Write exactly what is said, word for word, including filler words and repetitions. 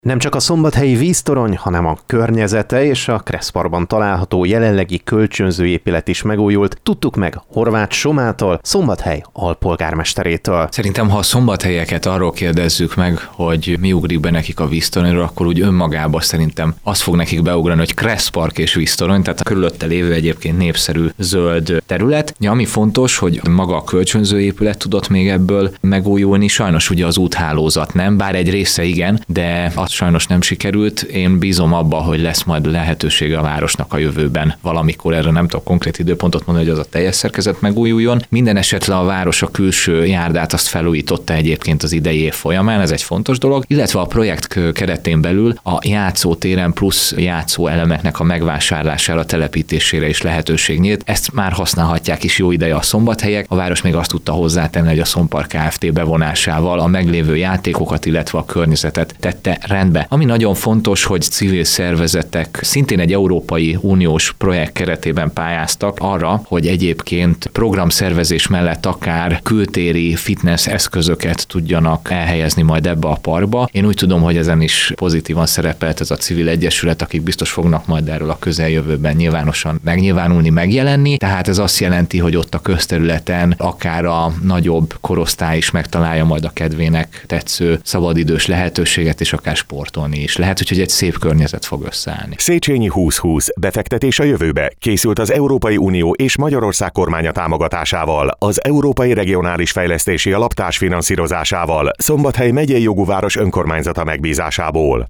Nem csak a szombathelyi víztorony, hanem a környezete és a Kresszparkban található jelenlegi kölcsönzőépület is megújult. Tudtuk meg Horváth Somától, Szombathely alpolgármesterétől. Szerintem, ha a szombathelyeket arról kérdezzük meg, hogy mi ugrik be nekik a víztoronyról, akkor úgy önmagában szerintem az fog nekik beugrani, hogy Kresszpark és víztorony, tehát a körülötte lévő egyébként népszerű zöld terület. Ja, ami fontos, hogy maga a kölcsönzőépület tudott még ebből megújulni, sajnos ugye az úthálózat nem, bár egy része igen, de az sajnos nem sikerült. Én bízom abba, hogy lesz majd lehetősége a városnak a jövőben valamikor, erre nem tudok konkrét időpontot mondani, hogy az a teljes szerkezet megújuljon. Minden esetre a város a külső járdát azt felújította egyébként az idei év folyamán, ez egy fontos dolog, illetve a projekt keretén belül a játszótéren plusz játszóelemeknek a megvásárlására, telepítésére is lehetőség nyílt. Ezt már használhatják is jó ideje a szombathelyek. A város még azt tudta hozzátenni, hogy a Szompark Kft. Bevonásával a meglévő játékokat, illetve a környezetet tette rendbe. Ami nagyon fontos, hogy civil szervezetek szintén egy Európai Uniós projekt keretében pályáztak arra, hogy egyébként programszervezés mellett akár kültéri fitness eszközöket tudjanak elhelyezni majd ebbe a parkba. Én úgy tudom, hogy ezen is pozitívan szerepelt ez a civil egyesület, akik biztos fognak majd erről a közeljövőben nyilvánosan megnyilvánulni, megjelenni. Tehát ez azt jelenti, hogy ott a közterületen akár a nagyobb korosztály is megtalálja majd a kedvének tetsző szabadidős lehetőséget, és akár sportolni is lehet, hogy egy szép környezet fog összeállni. Széchenyi húsz-húsz befektetés a jövőbe készült az Európai Unió és Magyarország kormánya támogatásával, az Európai Regionális Fejlesztési Alap társfinanszírozásával, Szombathely megyei jogú város önkormányzata megbízásából.